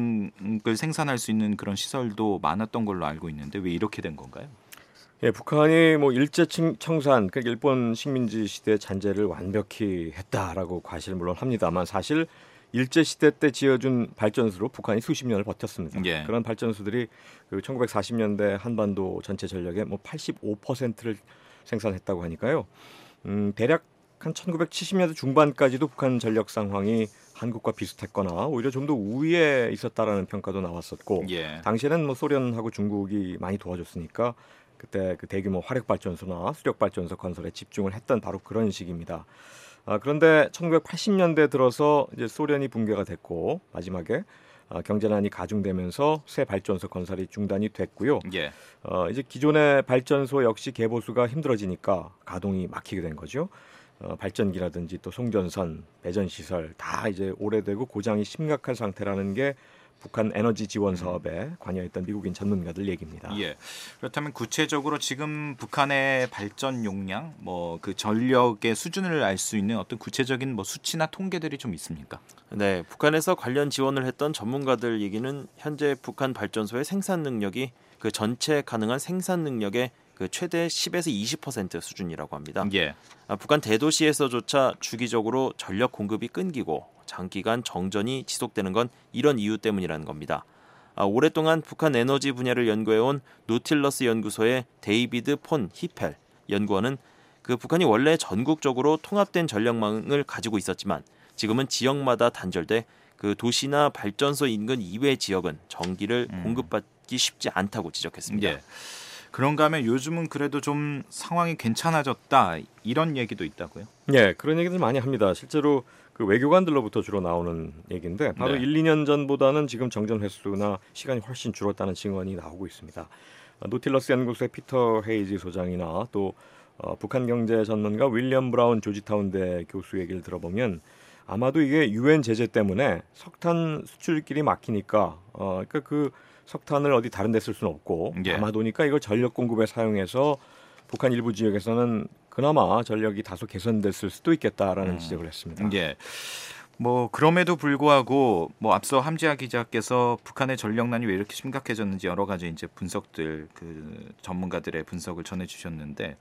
전력을 생산할 수 있는 그런 시설도 많았던 걸로 알고 있는데 왜 이렇게 된 건가요? 예, 북한이 뭐 일제 청산, 그러니까 일본 식민지 시대 잔재를 완벽히 했다라고 과시를 물론 합니다만 사실 일제 시대 때 지어준 발전소로 북한이 수십 년을 버텼습니다. 예. 그런 발전소들이 그 천구백사십 년대 한반도 전체 전력의 뭐 팔십오 퍼센트를 생산했다고 하니까요. 음, 대략 한 천구백칠십 년대 중반까지도 북한 전력 상황이 한국과 비슷했거나 오히려 좀 더 우위에 있었다라는 평가도 나왔었고, 예. 당시에는 뭐 소련하고 중국이 많이 도와줬으니까 그때 그 대규모 화력 발전소나 수력 발전소 건설에 집중을 했던 바로 그런 시기입니다. 아, 그런데 천구백팔십 년대 들어서 이제 소련이 붕괴가 됐고 마지막에 아, 경제난이 가중되면서 새 발전소 건설이 중단이 됐고요. 예. 어, 이제 기존의 발전소 역시 개보수가 힘들어지니까 가동이 막히게 된 거죠. 어, 발전기라든지 또 송전선, 배전 시설 다 이제 오래되고 고장이 심각한 상태라는 게 북한 에너지 지원 사업에 관여했던 미국인 전문가들 얘기입니다. 예. 그렇다면 구체적으로 지금 북한의 발전 용량, 뭐 그 전력의 수준을 알 수 있는 어떤 구체적인 뭐 수치나 통계들이 좀 있습니까? 네, 북한에서 관련 지원을 했던 전문가들 얘기는 현재 북한 발전소의 생산 능력이 그 전체 가능한 생산 능력의 그 최대 십에서 이십 퍼센트 수준이라고 합니다. 예. 아, 북한 대도시에서조차 주기적으로 전력 공급이 끊기고 장기간 정전이 지속되는 건 이런 이유 때문이라는 겁니다. 아, 오랫동안 북한 에너지 분야를 연구해온 노틸러스 연구소의 데이비드 폰 히펠 연구원은 그 북한이 원래 전국적으로 통합된 전력망을 가지고 있었지만 지금은 지역마다 단절돼 그 도시나 발전소 인근 이외 지역은 전기를 음. 공급받기 쉽지 않다고 지적했습니다. 예. 그런가 하면 요즘은 그래도 좀 상황이 괜찮아졌다 이런 얘기도 있다고요? 네, 그런 얘기들 많이 합니다. 실제로 그 외교관들로부터 주로 나오는 얘기인데 바로 네. 일, 이 년 전보다는 지금 정전 횟수나 시간이 훨씬 줄었다는 증언이 나오고 있습니다. 노틸러스 연구소의 피터 헤이지 소장이나 또 어, 북한 경제 전문가 윌리엄 브라운 조지타운대 교수 얘기를 들어보면 아마도 이게 유엔 제재 때문에 석탄 수출길이 막히니까 어, 그러니까 그 석탄을 어디 다른 데 쓸 수는 없고 예. 아마도니까 이걸 전력 공급에 사용해서 북한 일부 지역에서는 그나마 전력이 다소 개선됐을 수도 있겠다라는 음. 지적을 했습니다. 예. 뭐 그럼에도 불구하고 뭐 앞서 함지아 기자께서 북한의 전력난이 왜 이렇게 심각해졌는지 여러 가지 이제 분석들 그 전문가들의 분석을 전해주셨는데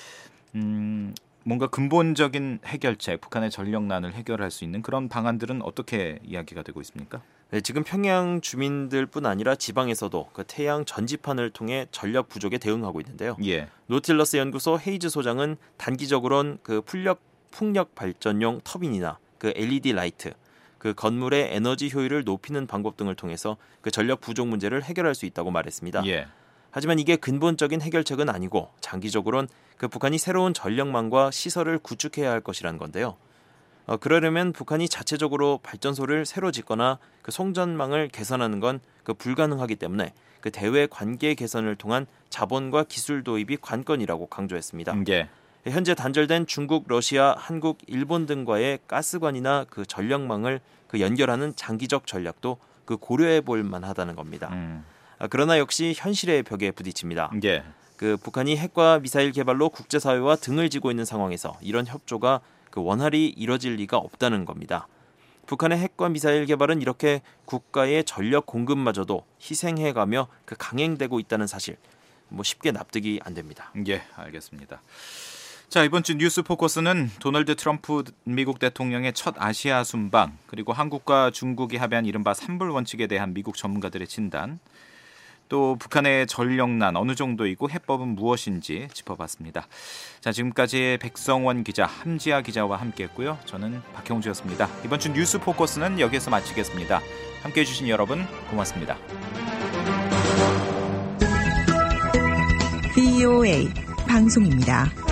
음, 뭔가 근본적인 해결책, 북한의 전력난을 해결할 수 있는 그런 방안들은 어떻게 이야기가 되고 있습니까? 네, 지금 평양 주민들뿐 아니라 지방에서도 그 태양 전지판을 통해 전력 부족에 대응하고 있는데요. 예. 노틸러스 연구소 헤이즈 소장은 단기적으로는 그 풍력 풍력 발전용 터빈이나 그 엘이디 라이트, 그 건물의 에너지 효율을 높이는 방법 등을 통해서 그 전력 부족 문제를 해결할 수 있다고 말했습니다. 예. 하지만 이게 근본적인 해결책은 아니고 장기적으로는 그 북한이 새로운 전력망과 시설을 구축해야 할 것이라는 건데요. 어, 그러려면 북한이 자체적으로 발전소를 새로 짓거나 그 송전망을 개선하는 건 그 불가능하기 때문에 그 대외 관계 개선을 통한 자본과 기술 도입이 관건이라고 강조했습니다. 예. 현재 단절된 중국, 러시아, 한국, 일본 등과의 가스관이나 그 전력망을 그 연결하는 장기적 전략도 그 고려해 볼 만하다는 겁니다. 음. 아, 그러나 역시 현실의 벽에 부딪힙니다. 예. 그 북한이 핵과 미사일 개발로 국제사회와 등을 지고 있는 상황에서 이런 협조가 그 원활히 이뤄질 리가 없다는 겁니다. 북한의 핵과 미사일 개발은 이렇게 국가의 전력 공급마저도 희생해가며 그 강행되고 있다는 사실, 뭐 쉽게 납득이 안 됩니다. 예, 알겠습니다. 자, 이번 주 뉴스 포커스는 도널드 트럼프 미국 대통령의 첫 아시아 순방, 그리고 한국과 중국이 합의한 이른바 삼불 원칙에 대한 미국 전문가들의 진단, 또 북한의 전력난 어느 정도이고 해법은 무엇인지 짚어봤습니다. 자, 지금까지 백성원 기자, 함지아 기자와 함께했고요. 저는 박형주였습니다. 이번 주 뉴스 포커스는 여기서 마치겠습니다. 함께해 주신 여러분 고맙습니다. 브이오에이 방송입니다.